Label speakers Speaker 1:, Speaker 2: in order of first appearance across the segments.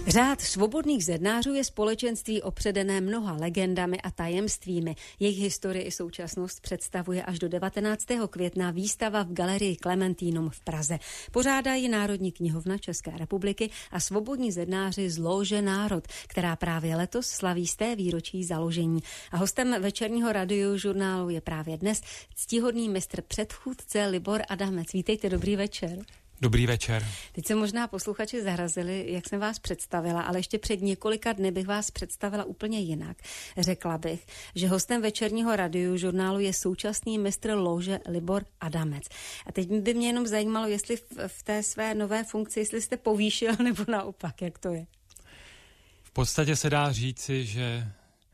Speaker 1: Řád svobodných zednářů je společenství opředené mnoha legendami a tajemstvími. Jejich historii i současnost představuje až do 19. května výstava v galerii Klementínum v Praze. Pořádají Národní knihovna České republiky a svobodní zednáři z Lóže Národ, která právě letos slaví 100. výročí založení. A hostem večerního radiožurnálu je právě dnes ctihodný mistr předchůdce Libor Adamec. Vítejte, dobrý večer.
Speaker 2: Dobrý večer.
Speaker 1: Teď se možná posluchači zarazili, jak jsem vás představila, ale ještě před několika dny bych vás představila úplně jinak. Řekla bych, že hostem večerního radiožurnálu je současný mistr Lóže Libor Adamec. A teď by mě jenom zajímalo, jestli v té své nové funkci, jestli jste povýšil nebo naopak, jak to je.
Speaker 2: V podstatě se dá říci, že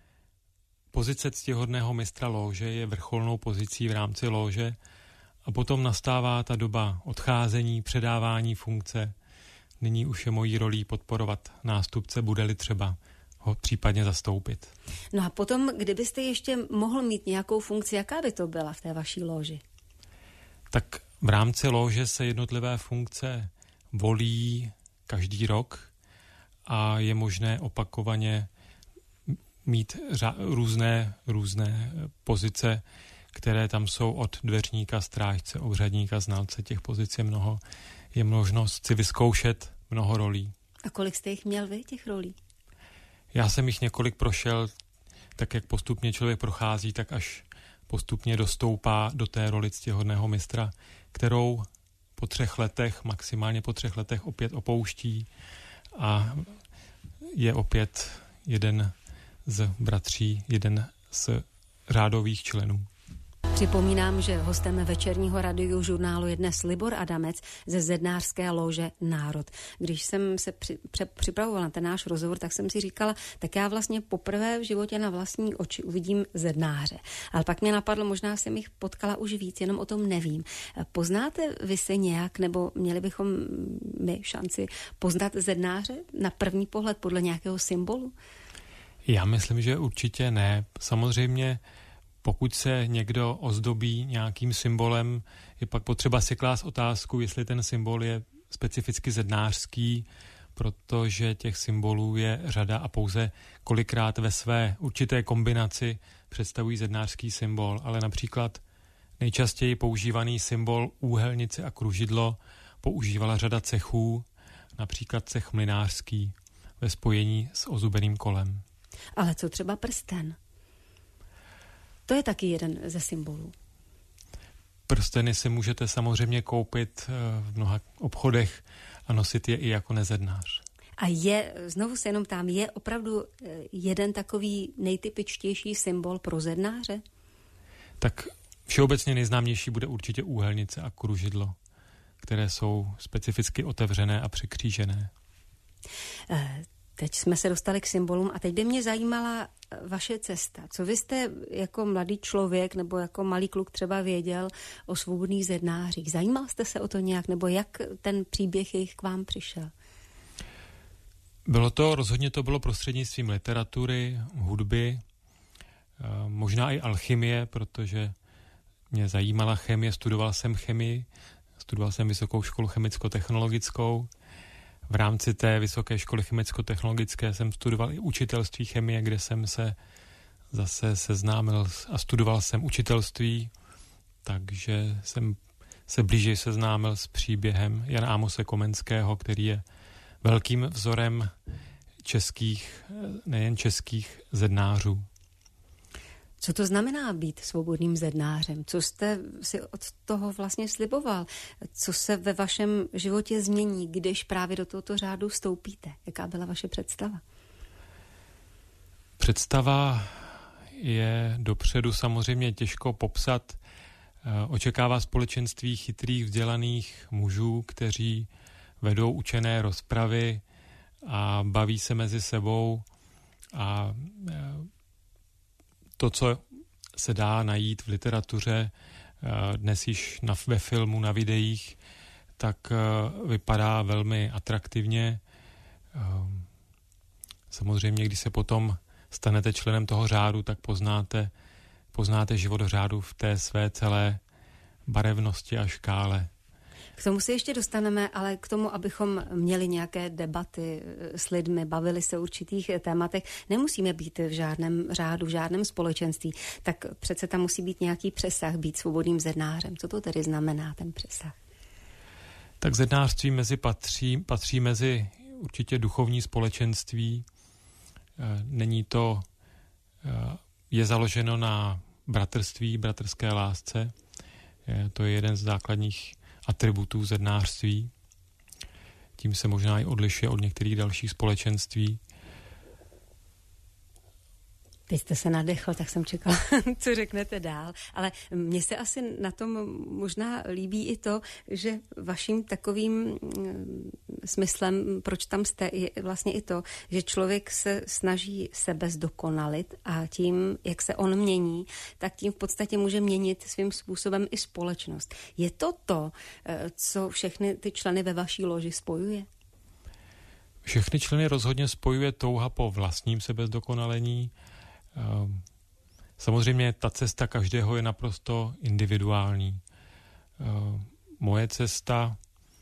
Speaker 2: pozice ctihodného mistra Lóže je vrcholnou pozicí v rámci Lóže. A potom nastává ta doba odcházení, předávání funkce. Nyní už je mojí rolí podporovat nástupce, bude-li třeba ho případně zastoupit.
Speaker 1: No a potom, kdybyste ještě mohl mít nějakou funkci, jaká by to byla v té vaší lóži?
Speaker 2: Tak v rámci lóže se jednotlivé funkce volí každý rok a je možné opakovaně mít různé pozice, které tam jsou od dveřníka, strážce, obřadníka, znalce, těch pozic je mnoho. Je možnost si vyzkoušet mnoho rolí.
Speaker 1: A kolik jste jich měl vy, těch rolí?
Speaker 2: Já jsem jich několik prošel, tak jak postupně člověk prochází, tak až postupně dostoupá do té roli ctihodného mistra, kterou po 3 letech, maximálně po 3 letech opět opouští a je opět jeden z bratří, jeden z řádových členů.
Speaker 1: Připomínám, že hostem večerního radiožurnálu je dnes Libor Adamec ze zednářské lóže Národ. Když jsem se připravovala na ten náš rozhovor, tak jsem si říkala, tak já vlastně poprvé v životě na vlastní oči uvidím zednáře. Ale pak mě napadlo, možná jsem jich potkala už víc, jenom o tom nevím. Poznáte vy se nějak, nebo měli bychom my šanci poznat zednáře na první pohled podle nějakého symbolu?
Speaker 2: Já myslím, že určitě ne. Samozřejmě pokud se někdo ozdobí nějakým symbolem, je pak potřeba si klást otázku, jestli ten symbol je specificky zednářský, protože těch symbolů je řada a pouze kolikrát ve své určité kombinaci představují zednářský symbol. Ale například nejčastěji používaný symbol úhelnice a kružidlo používala řada cechů, například cech mlynářský ve spojení s ozubeným kolem.
Speaker 1: Ale co třeba prsten? To je taky jeden ze symbolů.
Speaker 2: Prsteny si můžete samozřejmě koupit v mnoha obchodech a nosit je i jako nezednář.
Speaker 1: A je, znovu se jenom tam, je opravdu jeden takový nejtypičtější symbol pro zednáře? Tak
Speaker 2: všeobecně nejznámější bude určitě úhelnice a kružidlo, které jsou specificky otevřené a překřížené.
Speaker 1: Teď jsme se dostali k symbolům a teď by mě zajímala vaše cesta. Co vy jste jako mladý člověk nebo jako malý kluk třeba věděl o svobodných zednářích? Zajímal jste se o to nějak, nebo jak ten příběh jejich k vám přišel?
Speaker 2: Rozhodně to bylo prostřednictvím literatury, hudby, možná i alchymie, protože mě zajímala chemie, studoval jsem chemii, studoval jsem vysokou školu chemicko-technologickou. V rámci té vysoké školy chemicko-technologické jsem studoval i učitelství chemie, kde jsem se zase seznámil a studoval jsem učitelství, takže jsem se blíže seznámil s příběhem Jana Amose Komenského, který je velkým vzorem českých, nejen českých zednářů.
Speaker 1: Co to znamená být svobodným zednářem? Co jste si od toho vlastně sliboval? Co se ve vašem životě změní, když právě do tohoto řádu vstoupíte? Jaká byla vaše představa?
Speaker 2: Představa je dopředu samozřejmě těžko popsat. Očekává společenství chytrých, vzdělaných mužů, kteří vedou učené rozpravy a baví se mezi sebou a to, co se dá najít v literatuře, dnes již ve filmu, na videích, tak vypadá velmi atraktivně. Samozřejmě, když se potom stanete členem toho řádu, tak poznáte život řádu v té své celé barevnosti a škále.
Speaker 1: K tomu se ještě dostaneme, ale k tomu, abychom měli nějaké debaty s lidmi, bavili se o určitých tématech, nemusíme být v žádném řádu, v žádném společenství, tak přece tam musí být nějaký přesah, být svobodným zednářem. Co to tedy znamená, ten přesah?
Speaker 2: Tak zednářství patří mezi určitě duchovní společenství. Je založeno na bratrství, bratrské lásce. To je jeden z základních atributů zednářství. Tím se možná i odlišuje od některých dalších společenství.
Speaker 1: Teď jste se nadechl, tak jsem čekala, co řeknete dál. Ale mně se asi na tom možná líbí i to, že vaším takovým smyslem, proč tam jste, je vlastně i to, že člověk se snaží sebe zdokonalit a tím, jak se on mění, tak tím v podstatě může měnit svým způsobem i společnost. Je to to, co všechny ty členy ve vaší loži spojuje?
Speaker 2: Všechny členy rozhodně spojuje touha po vlastním sebezdokonalení. Samozřejmě ta cesta každého je naprosto individuální. Moje cesta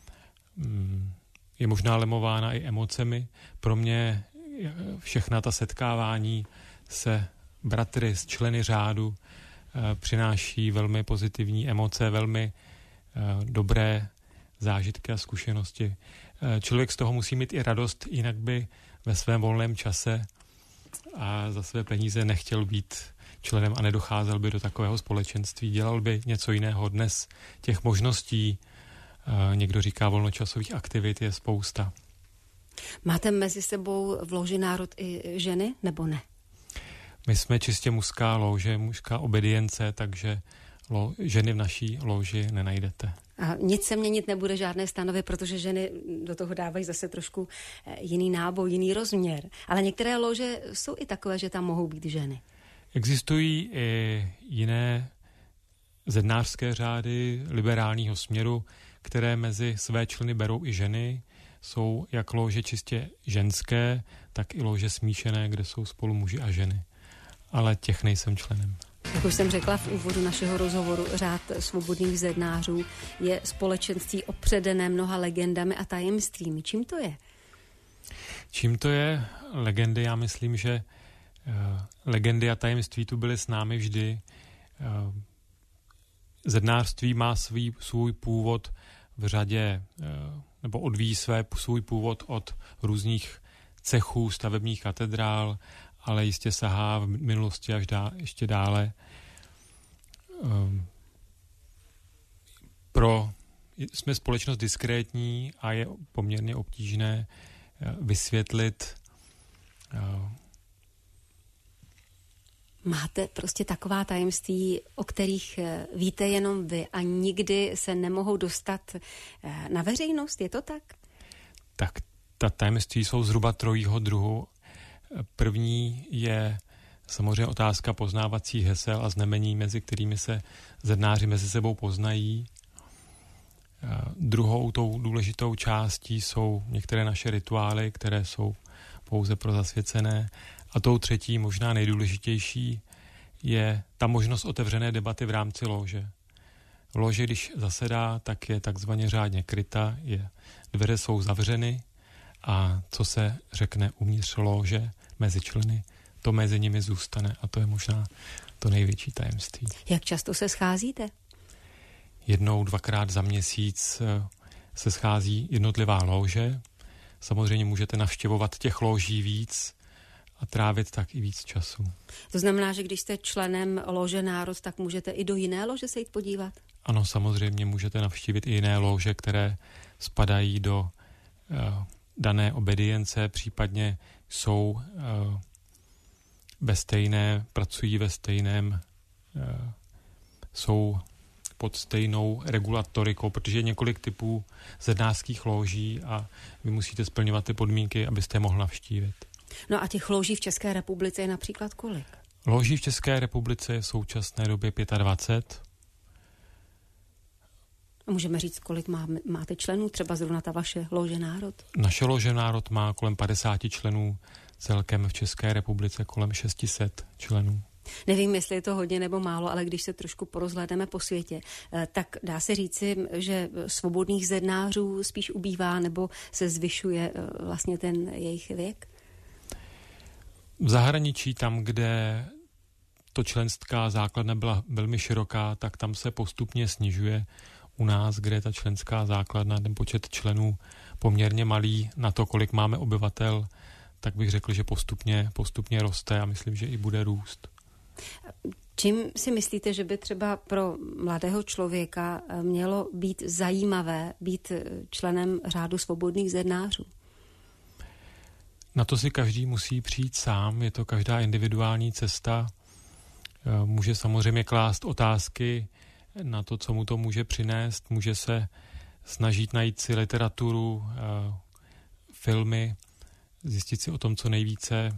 Speaker 2: je možná lemována i emocemi. Pro mě všechna ta setkávání se bratry, s členy řádu přináší velmi pozitivní emoce, velmi dobré zážitky a zkušenosti. Člověk z toho musí mít i radost, jinak by ve svém volném čase a za své peníze nechtěl být členem a nedocházel by do takového společenství. Dělal by něco jiného. Dnes těch možností, někdo říká volnočasových aktivit, je spousta.
Speaker 1: Máte mezi sebou v loži Národ i ženy, nebo ne?
Speaker 2: My jsme čistě mužská lože, mužská obedience, takže ženy v naší loži nenajdete.
Speaker 1: A nic se měnit nebude, žádné stanovy, protože ženy do toho dávají zase trošku jiný náboj, jiný rozměr. Ale některé lože jsou i takové, že tam mohou být ženy.
Speaker 2: Existují i jiné zednářské řády liberálního směru, které mezi své členy berou i ženy. Jsou jak lože čistě ženské, tak i lože smíšené, kde jsou spolu muži a ženy. Ale těch nejsem členem.
Speaker 1: Jak už jsem řekla v úvodu našeho rozhovoru, řád svobodných zednářů je společenství opředené mnoha legendami a tajemstvími. Čím to je?
Speaker 2: Čím to je? Legendy, já myslím, že legendy a tajemství tu byly s námi vždy. Zednářství má svůj původ v řadě, nebo odvíjí svůj původ od různých cechů, stavebních katedrál, ale jistě sahá v minulosti až ještě dále. Jsme společnost diskrétní a je poměrně obtížné vysvětlit.
Speaker 1: Máte prostě taková tajemství, o kterých víte jenom vy a nikdy se nemohou dostat na veřejnost, je to tak?
Speaker 2: Tak ta tajemství jsou zhruba trojího druhu. První je samozřejmě otázka poznávacích hesel a znamení, mezi kterými se zednáři mezi sebou poznají. Druhou tou důležitou částí jsou některé naše rituály, které jsou pouze pro zasvěcené. A tou třetí, možná nejdůležitější, je ta možnost otevřené debaty v rámci lože. Lože, když zasedá, tak je takzvaně řádně kryta, dveře jsou zavřeny a co se řekne uvnitř lože mezi členy, to mezi nimi zůstane a to je možná to největší tajemství.
Speaker 1: Jak často se scházíte?
Speaker 2: 1, 2krát za měsíc se schází jednotlivá lože. Samozřejmě můžete navštěvovat těch loží víc a trávit tak i víc času.
Speaker 1: To znamená, že když jste členem lože Národ, tak můžete i do jiné lože se jít podívat? Ano,
Speaker 2: samozřejmě můžete navštívit i jiné lože, které spadají do dané obedience, případně jsou pracují ve stejném, jsou pod stejnou regulatorikou, protože je několik typů zednářských loží a vy musíte splňovat ty podmínky, abyste je mohl navštívit.
Speaker 1: No a těch loží v České republice je například kolik?
Speaker 2: Loží v České republice je v současné době 25.
Speaker 1: A můžeme říct, kolik máte členů, třeba zrovna ta vaše lože Národ?
Speaker 2: Naše lože Národ má kolem 50 členů, celkem v České republice kolem 600 členů.
Speaker 1: Nevím, jestli je to hodně nebo málo, ale když se trošku porozhlédneme po světě, tak dá se říci, že svobodných zednářů spíš ubývá nebo se zvyšuje vlastně ten jejich věk?
Speaker 2: V zahraničí, tam, kde to členská základna byla velmi široká, tak tam se postupně snižuje. U nás, kde je ta členská základna, ten počet členů poměrně malý na to, kolik máme obyvatel, tak bych řekl, že postupně roste a myslím, že i bude růst.
Speaker 1: Čím si myslíte, že by třeba pro mladého člověka mělo být zajímavé být členem řádu svobodných zednářů?
Speaker 2: Na to si každý musí přijít sám, je to každá individuální cesta. Může samozřejmě klást otázky na to, co mu to může přinést, může se snažit najít si literaturu, filmy, zjistit si o tom co nejvíce.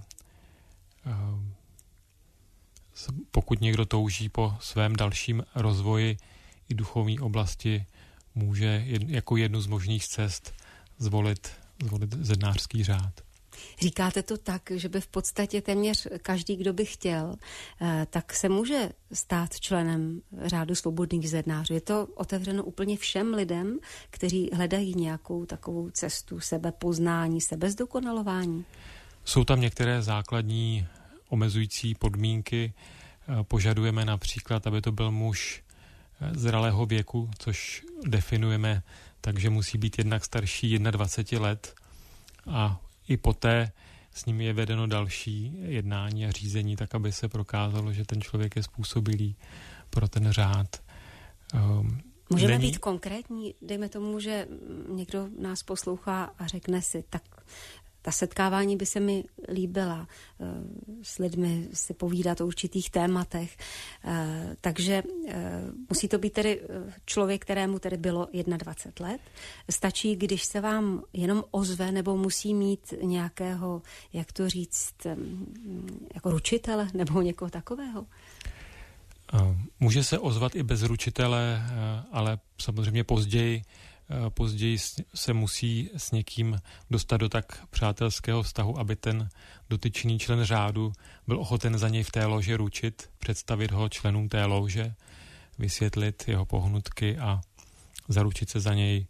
Speaker 2: Pokud někdo touží po svém dalším rozvoji i duchovní oblasti, může jako jednu z možných cest zvolit zednářský řád.
Speaker 1: Říkáte to tak, že by v podstatě téměř každý, kdo by chtěl, tak se může stát členem řádu svobodných zednářů. Je to otevřeno úplně všem lidem, kteří hledají nějakou takovou cestu sebepoznání, sebezdokonalování?
Speaker 2: Jsou tam některé základní omezující podmínky. Požadujeme například, aby to byl muž zralého věku, což definujeme, takže musí být jednak starší 21 let a i poté s ním je vedeno další jednání a řízení, tak aby se prokázalo, že ten člověk je způsobilý pro ten řád.
Speaker 1: Můžeme být konkrétní? Dejme tomu, že někdo nás poslouchá a řekne si, tak ta setkávání by se mi líbila, s lidmi si povídat o určitých tématech, takže musí to být tedy člověk, kterému tedy bylo 21 let. Stačí, když se vám jenom ozve, nebo musí mít nějakého, jak to říct, jako ručitele nebo někoho takového?
Speaker 2: Může se ozvat i bez ručitele, ale samozřejmě později se musí s někým dostat do tak přátelského vztahu, aby ten dotyčný člen řádu byl ochoten za něj v té loži ručit, představit ho členům té lože, vysvětlit jeho pohnutky a zaručit se za něj.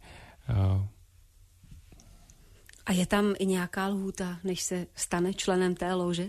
Speaker 1: A je tam i nějaká lhůta, než se stane členem té lože?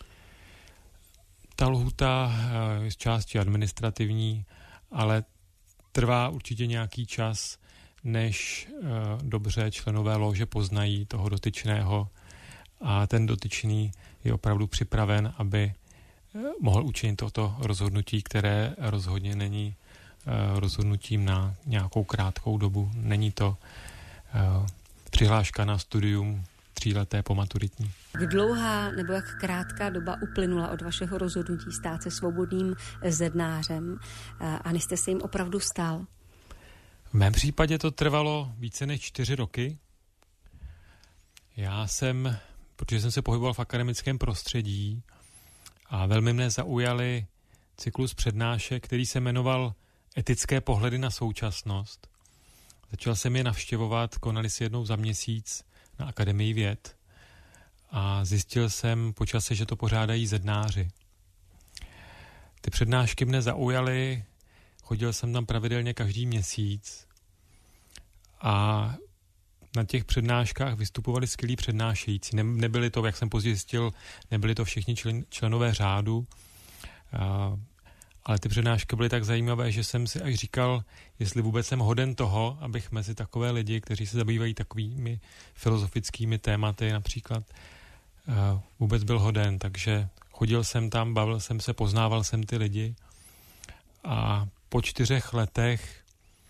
Speaker 2: Ta lhůta je z části administrativní, ale trvá určitě nějaký čas, než dobře členové lože poznají toho dotyčného a ten dotyčný je opravdu připraven, aby mohl učinit toto rozhodnutí, které rozhodně není rozhodnutím na nějakou krátkou dobu. Není to přihláška na studium 3leté po maturitní.
Speaker 1: Jak dlouhá nebo jak krátká doba uplynula od vašeho rozhodnutí stát se svobodným zednářem a než jste se jim opravdu stal?
Speaker 2: V mém případě to trvalo více než 4 roky. Protože jsem se pohyboval v akademickém prostředí a velmi mne zaujaly cyklus přednášek, který se jmenoval Etické pohledy na současnost. Začal jsem je navštěvovat, konali se jednou za měsíc na Akademii věd a zjistil jsem po čase, že to pořádají zednáři. Ty přednášky mne zaujaly, chodil jsem tam pravidelně každý měsíc a na těch přednáškách vystupovali skvělí přednášející. Nebyli to, jak jsem později zjistil, nebyli to všichni členové řádu, ale ty přednášky byly tak zajímavé, že jsem si až říkal, jestli vůbec jsem hoden toho, abych mezi takové lidi, kteří se zabývají takovými filozofickými tématy například, vůbec byl hoden. Takže chodil jsem tam, bavil jsem se, poznával jsem ty lidi a po 4 letech,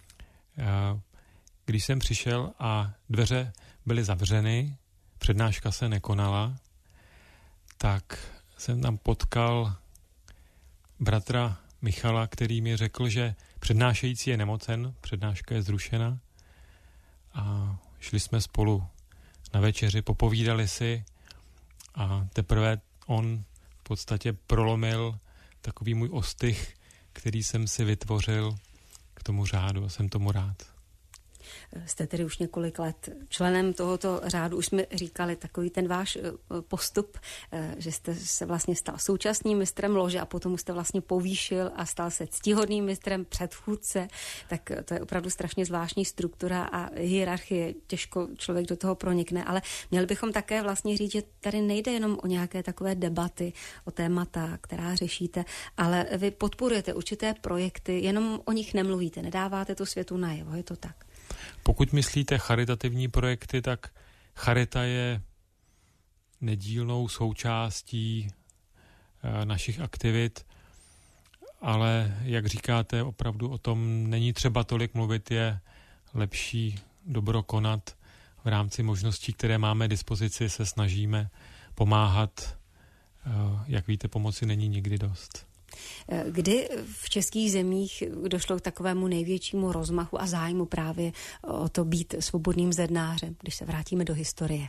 Speaker 2: když jsem přišel a dveře byly zavřeny, přednáška se nekonala, tak jsem tam potkal bratra Michala, který mi řekl, že přednášející je nemocen, přednáška je zrušena a šli jsme spolu na večeři, popovídali si a teprve on v podstatě prolomil takový můj ostych, který jsem si vytvořil k tomu řádu a jsem tomu rád.
Speaker 1: Jste tedy už několik let členem tohoto řádu. Už jsme říkali takový ten váš postup, že jste se vlastně stal současným mistrem lože a potom jste vlastně povýšil a stal se ctihodným mistrem předchůdce. Tak to je opravdu strašně zvláštní struktura a hierarchie. Těžko člověk do toho pronikne, ale měli bychom také vlastně říct, že tady nejde jenom o nějaké takové debaty, o témata, která řešíte, ale vy podporujete určité projekty, jenom o nich nemluvíte, nedáváte to světu najevo, je to tak?
Speaker 2: Pokud myslíte charitativní projekty, tak charita je nedílnou součástí našich aktivit, ale jak říkáte, opravdu o tom není třeba tolik mluvit, je lepší dobro konat. V rámci možností, které máme dispozici, se snažíme pomáhat. Jak víte, pomoci není nikdy dost.
Speaker 1: Kdy v českých zemích došlo k takovému největšímu rozmachu a zájmu právě o to být svobodným zednářem, když se vrátíme do historie?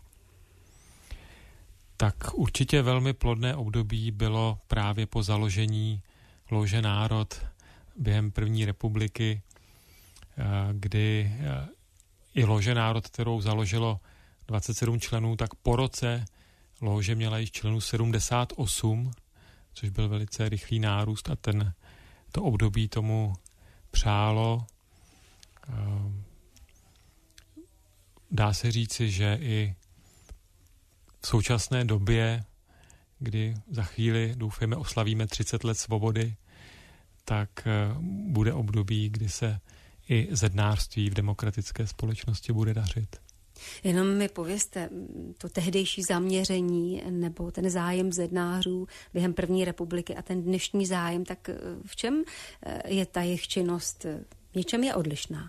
Speaker 2: Tak určitě velmi plodné období bylo právě po založení lože Národ během první republiky, kdy i lože Národ, kterou založilo 27 členů, tak po roce lože měla již členů 78, což byl velice rychlý nárůst a to období tomu přálo. Dá se říci, že i v současné době, kdy za chvíli, doufejme, oslavíme 30 let svobody, tak bude období, kdy se i zednářství v demokratické společnosti bude dařit.
Speaker 1: Jenom mi povězte, to tehdejší zaměření nebo ten zájem zednářů během první republiky a ten dnešní zájem, tak v čem je ta jejich činnost? V něčem je odlišná?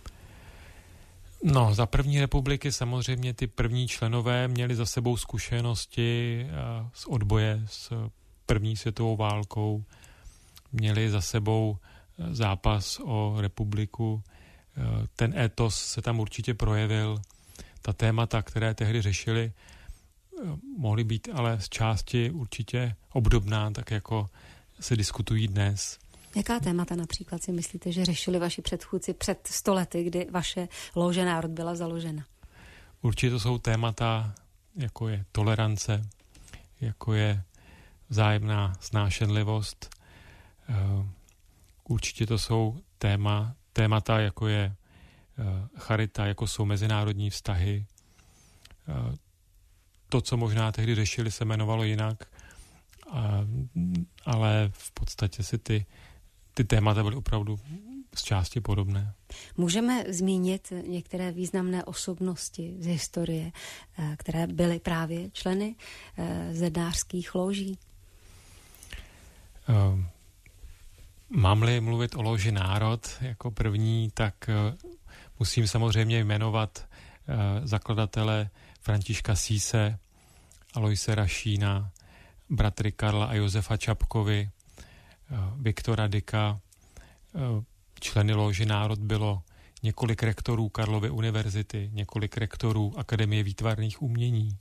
Speaker 2: No, za první republiky samozřejmě ty první členové měli za sebou zkušenosti z odboje s první světovou válkou, měli za sebou zápas o republiku, ten étos se tam určitě projevil. Ta témata, které tehdy řešili, mohly být ale z části určitě obdobná, tak jako se diskutují dnes.
Speaker 1: Jaká témata například si myslíte, že řešili vaši předchůdci před 100 lety, kdy vaše lože Národ byla založena?
Speaker 2: Určitě to jsou témata, jako je tolerance, jako je vzájemná snášenlivost. Určitě to jsou témata, jako je charita, jako jsou mezinárodní vztahy. To, co možná tehdy řešili, se jmenovalo jinak, ale v podstatě si ty témata byly opravdu z části podobné.
Speaker 1: Můžeme zmínit některé významné osobnosti z historie, které byly právě členy zednářských loží?
Speaker 2: Mám-li mluvit o loži Národ jako první, tak musím samozřejmě jmenovat zakladatele Františka Síse, Aloise Rašína, bratry Karla a Josefa Čapkovi, Viktora Dyka. Členy loži Národ bylo několik rektorů Karlovy univerzity, několik rektorů Akademie výtvarných umění,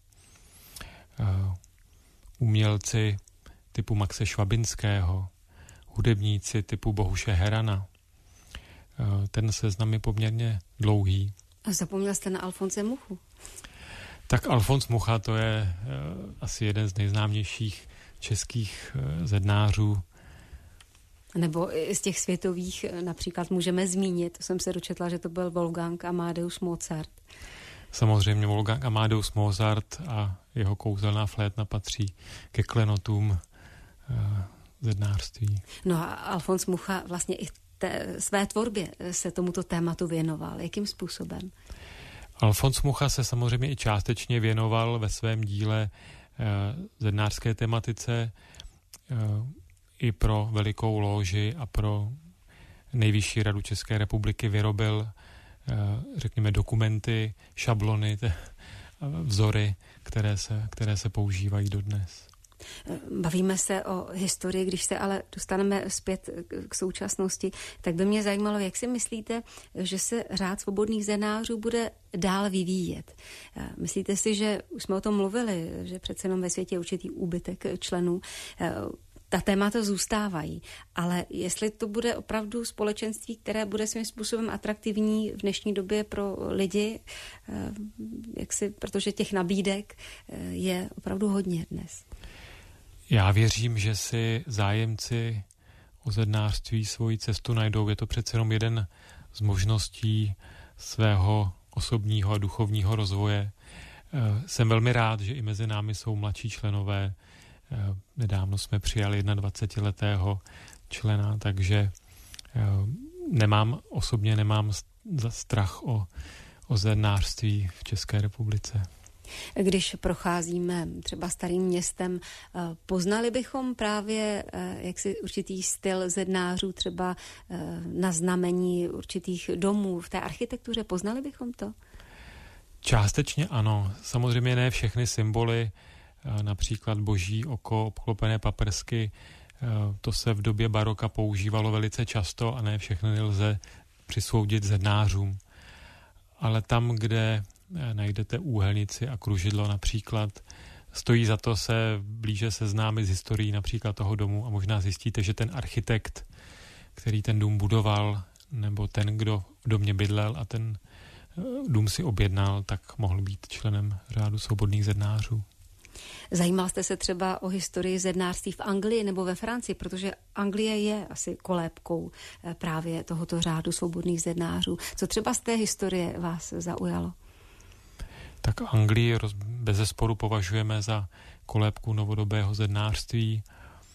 Speaker 2: umělci typu Maxe Švabinského, hudebníci typu Bohuše Herana. Ten seznam je poměrně dlouhý.
Speaker 1: A zapomněl jste na Alfonse Muchu?
Speaker 2: Tak Alfons Mucha, to je asi jeden z nejznámějších českých zednářů.
Speaker 1: Nebo z těch světových například můžeme zmínit, jsem se dočetla, že to byl Wolfgang Amadeus Mozart.
Speaker 2: Samozřejmě Wolfgang Amadeus Mozart a jeho kouzelná flétna patří ke klenotům zednářství.
Speaker 1: No a Alfons Mucha vlastně i své tvorbě se tomuto tématu věnoval. Jakým způsobem?
Speaker 2: Alfons Mucha se samozřejmě i částečně věnoval ve svém díle zednářské tematice i pro Velikou lóži a pro Nejvyšší radu České republiky vyrobil, řekněme, dokumenty, šablony, vzory, které se používají dodnes.
Speaker 1: Bavíme se o historii, když se ale dostaneme zpět k současnosti, tak by mě zajímalo, jak si myslíte, že se řád svobodných zednářů bude dál vyvíjet. Myslíte si, že už jsme o tom mluvili, že přece jenom ve světě je určitý úbytek členů. ta témata zůstávají, ale jestli to bude opravdu společenství, které bude svým způsobem atraktivní v dnešní době pro lidi, protože těch nabídek je opravdu hodně dnes.
Speaker 2: Já věřím, že si zájemci o zednářství svoji cestu najdou. Je to přece jenom jeden z možností svého osobního a duchovního rozvoje. Jsem velmi rád, že i mezi námi jsou mladší členové. Nedávno jsme přijali 21letého člena, takže osobně nemám strach o zednářství v České republice.
Speaker 1: Když procházíme třeba Starým Městem, poznali bychom právě jaksi určitý styl zednářů, třeba na znamení určitých domů v té architektuře, poznali bychom to?
Speaker 2: Částečně ano. Samozřejmě ne všechny symboly, například boží oko, obklopené paprsky, to se v době baroka používalo velice často a ne všechny lze přisoudit zednářům. Ale tam, kde najdete úhelnici a kružidlo například, stojí za to se blíže seznámit s historií například toho domu a možná zjistíte, že ten architekt, který ten dům budoval, nebo ten, kdo v domě bydlel a ten dům si objednal, tak mohl být členem řádu svobodných zednářů.
Speaker 1: Zajímal jste se třeba o historii zednářství v Anglii nebo ve Francii, protože Anglie je asi kolébkou právě tohoto řádu svobodných zednářů. Co třeba z té historie vás zaujalo?
Speaker 2: Tak Anglii bezesporu považujeme za kolébku novodobého zednářství.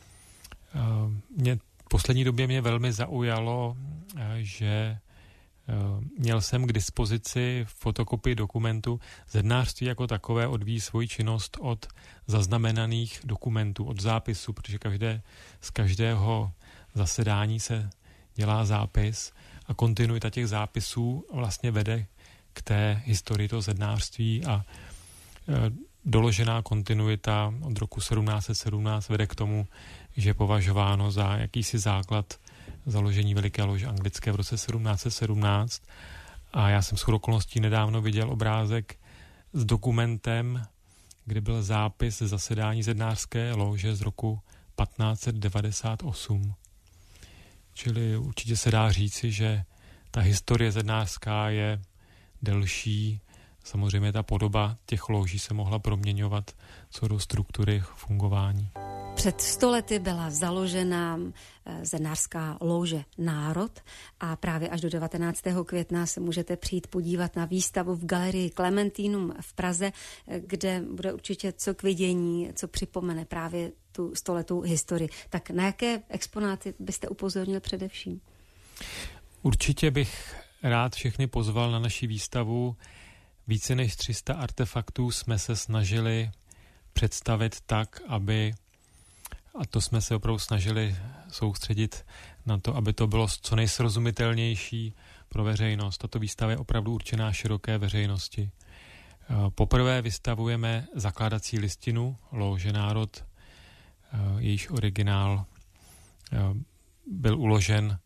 Speaker 2: V poslední době mě velmi zaujalo, že měl jsem k dispozici fotokopii dokumentu. Zednářství jako takové odvíjí svoji činnost od zaznamenaných dokumentů, od zápisu, protože z každého zasedání se dělá zápis a kontinuita těch zápisů vlastně vede k té historii toho zednářství a doložená kontinuita od roku 1717 vede k tomu, že je považováno za jakýsi základ založení Veliké lože anglické v roce 1717. A já jsem shodou okolností nedávno viděl obrázek s dokumentem, kde byl zápis ze zasedání zednářské lože z roku 1598. Čili určitě se dá říci, že ta historie zednářská je delší. Samozřejmě ta podoba těch loží se mohla proměňovat co do struktury fungování.
Speaker 1: Před 100 lety byla založena zednářská lože Národ a právě až do 19. května se můžete přijít podívat na výstavu v galerii Klementínum v Praze, kde bude určitě co k vidění, co připomene právě tu 100letou historii. Tak na jaké exponáty byste upozornil především?
Speaker 2: Určitě bych rád všechny pozval na naši výstavu. Více než 300 artefaktů jsme se snažili představit tak, a to jsme se opravdu snažili soustředit na to, aby to bylo co nejsrozumitelnější pro veřejnost. Tato výstava je opravdu určená široké veřejnosti. Poprvé vystavujeme zakládací listinu Lože Národ, jejíž originál byl uložen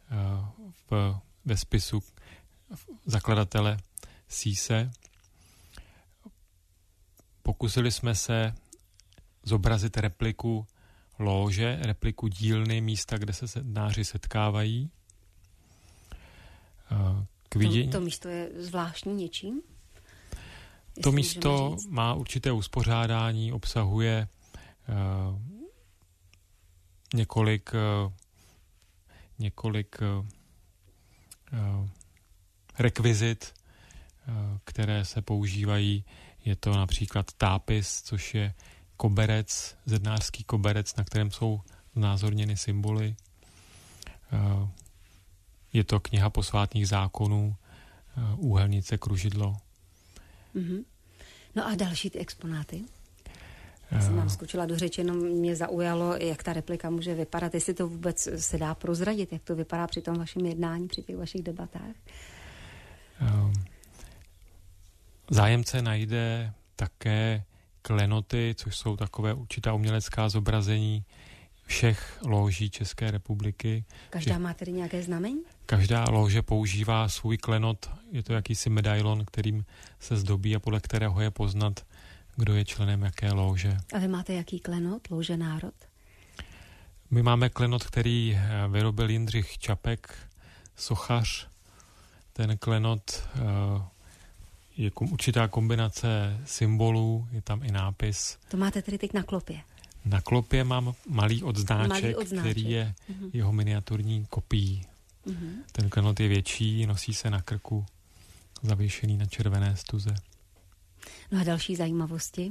Speaker 2: ve spisu zakladatele Síse. Pokusili jsme se zobrazit repliku lóže, repliku dílny, místa, kde se zednáři setkávají.
Speaker 1: To místo je zvláštní něčím?
Speaker 2: To místo má určité uspořádání, obsahuje několik rekvizit, které se používají. Je to například tápis, což je koberec, zednářský koberec, na kterém jsou znázorněny symboly. Je to kniha posvátných zákonů, úhelnice, kružidlo.
Speaker 1: No a další ty exponáty? Já jsem vám skočila do řeči, jenom mě zaujalo, jak ta replika může vypadat, jestli to vůbec se dá prozradit, jak to vypadá při tom vašem jednání, při těch vašich debatách.
Speaker 2: Zájemce najde také klenoty, což jsou takové určitá umělecká zobrazení všech lóží České republiky.
Speaker 1: Každá má tedy nějaké znamení?
Speaker 2: Každá lóže používá svůj klenot, je to jakýsi medailon, kterým se zdobí a podle kterého je poznat, kdo je členem jaké lóže.
Speaker 1: A vy máte jaký klenot, Lože Národ?
Speaker 2: My máme klenot, který vyrobil Jindřich Čapek, sochař. Ten klenot je určitá kombinace symbolů, je tam i nápis.
Speaker 1: To máte tedy teď na klopě?
Speaker 2: Na klopě mám malý odznáček, který je jeho miniaturní kopií. Ten klenot je větší, nosí se na krku, zavěšený na červené stuze.
Speaker 1: No a další zajímavosti?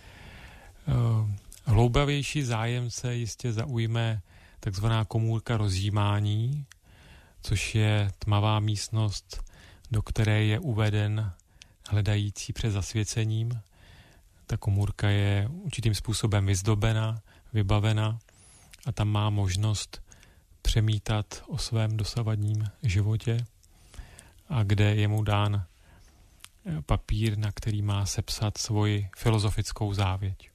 Speaker 2: Hloubavější zájemce jistě zaujme takzvaná komůrka rozjímání, což je tmavá místnost, do které je uveden hledající před zasvěcením. Ta komůrka je určitým způsobem vyzdobena, vybavena a tam má možnost přemítat o svém dosavadním životě a kde je mu dán papír, na který má sepsat svoji filozofickou závěť.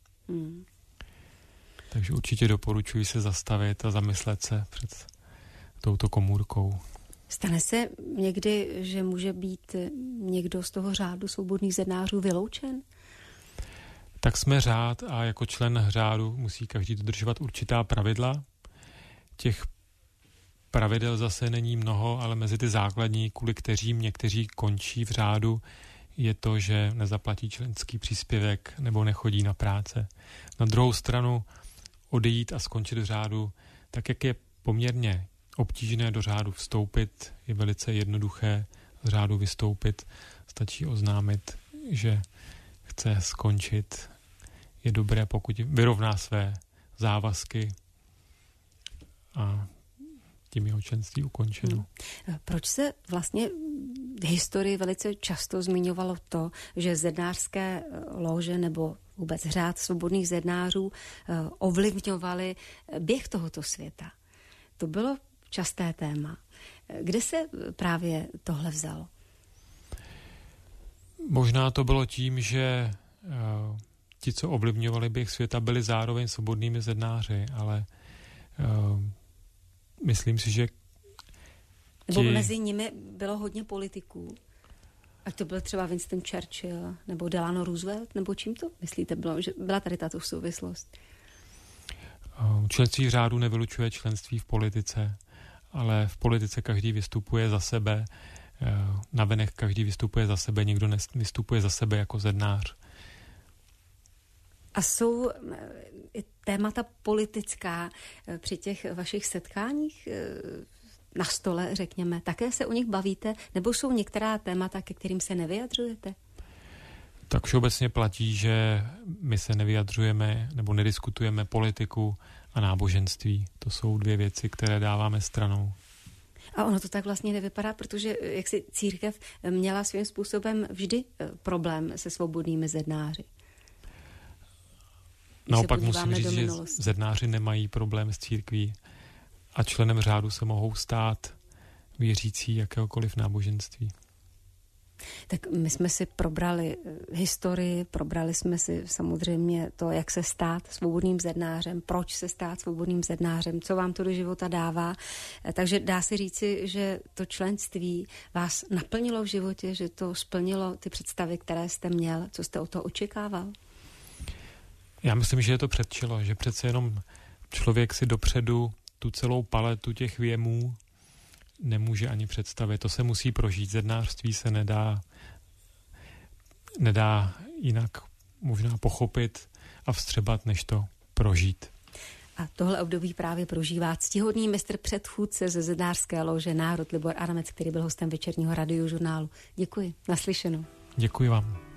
Speaker 2: Takže určitě doporučuji se zastavit a zamyslet se před touto komůrkou.
Speaker 1: Stane se někdy, že může být někdo z toho řádu svobodných zednářů vyloučen?
Speaker 2: Tak jsme řád a jako člen řádu musí každý dodržovat určitá pravidla. Těch pravidel zase není mnoho, ale mezi ty základní, kvůli kterým někteří končí v řádu, je to, že nezaplatí členský příspěvek nebo nechodí na práce. Na druhou stranu odejít a skončit v řádu, tak jak je poměrně obtížné do řádu vstoupit, je velice jednoduché z řádu vystoupit. Stačí oznámit, že chce skončit. Je dobré, pokud vyrovná své závazky a tím jeho členství ukončeno.
Speaker 1: Proč se vlastně v historii velice často zmiňovalo to, že zednářské lóže nebo vůbec řád svobodných zednářů ovlivňovali běh tohoto světa? To bylo časté téma. Kde se právě tohle vzalo?
Speaker 2: Možná to bylo tím, že ti, co ovlivňovali běh světa, byli zároveň svobodnými zednáři, ale myslím si, že
Speaker 1: nebo mezi nimi bylo hodně politiků. Ať to byl třeba Winston Churchill nebo Delano Roosevelt, nebo čím to myslíte bylo, že byla tady tato souvislost?
Speaker 2: Členství v řádu nevylučuje členství v politice, ale v politice každý vystupuje za sebe, navenek každý vystupuje za sebe, nikdo nevystupuje za sebe jako zednář.
Speaker 1: A jsou témata politická při těch vašich setkáních na stole, řekněme, také se o nich bavíte, nebo jsou některá témata, ke kterým se nevyjadřujete?
Speaker 2: Tak všeobecně platí, že my se nevyjadřujeme nebo nediskutujeme politiku a náboženství. To jsou dvě věci, které dáváme stranou.
Speaker 1: A ono to tak vlastně nevypadá, protože jak si církev měla svým způsobem vždy problém se svobodnými zednáři.
Speaker 2: Naopak musím říct, že zednáři nemají problém s církví a členem řádu se mohou stát věřící jakéhokoliv náboženství.
Speaker 1: Tak my jsme si probrali historii, probrali jsme si samozřejmě to, jak se stát svobodným zednářem, proč se stát svobodným zednářem, co vám to do života dává. Takže dá se říci, že to členství vás naplnilo v životě, že to splnilo ty představy, které jste měl, co jste od toho očekával?
Speaker 2: Já myslím, že je to předčilo, že přece jenom člověk si dopředu tu celou paletu těch věmů nemůže ani představit. To se musí prožít. Zednářství se nedá jinak možná pochopit a vstřebat, než to prožít.
Speaker 1: A tohle období právě prožívá ctihodný mistr předchůdce ze zednářské lože Národ Libor Adamec, který byl hostem večerního radiožurnálu. Děkuji. Naslyšenou.
Speaker 2: Děkuji vám.